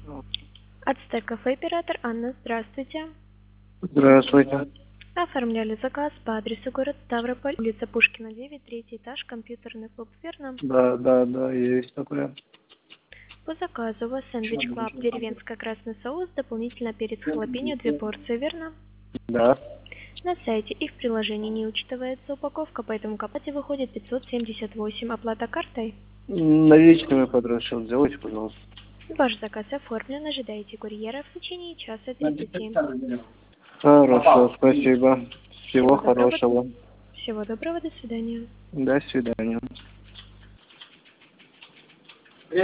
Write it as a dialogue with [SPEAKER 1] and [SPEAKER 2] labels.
[SPEAKER 1] Ацтек кафе оператор Анна, здравствуйте.
[SPEAKER 2] Здравствуйте.
[SPEAKER 1] Оформляли заказ по адресу город Ставрополь, улица Пушкина, 9, третий этаж, компьютерный клуб, верно?
[SPEAKER 2] Да, есть такое.
[SPEAKER 1] По заказу у вас сэндвич клаб, деревенская красный соус, дополнительно перец халапеньо, 2 порции, верно?
[SPEAKER 2] Да.
[SPEAKER 1] На сайте и в приложении не учитывается упаковка, поэтому к оплате выходит 578. Оплата картой?
[SPEAKER 2] Наличными подрасчет сделайте, пожалуйста.
[SPEAKER 1] Ваш заказ оформлен, ожидайте курьера в течение часа 30.
[SPEAKER 2] Хорошо, спасибо. Всего
[SPEAKER 1] Всего доброго.
[SPEAKER 2] хорошего.
[SPEAKER 1] Всего доброго, до свидания.
[SPEAKER 2] До свидания.